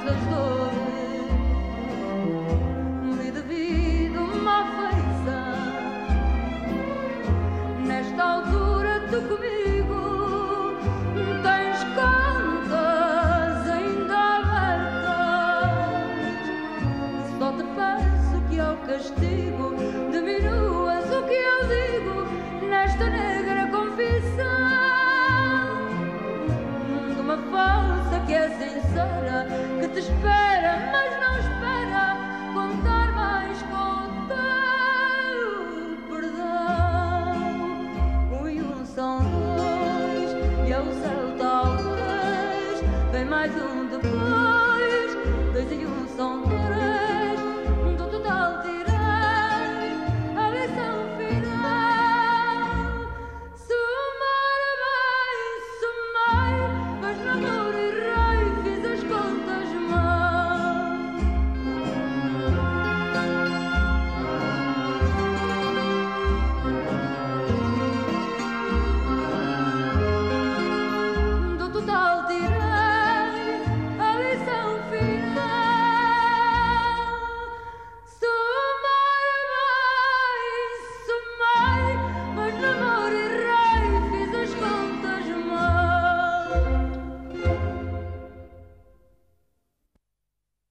as dores lhe devido uma afeição. Nesta altura tu comigo tens contas ainda abertas. Só te peço que ao castigo diminuas o que eu digo nesta negra confissão de uma falsa que é sincera, que te espera, mas não espera contar mais com o teu perdão. Um e um são dois, e é o céu talvez, vem mais um depois. Dois e um são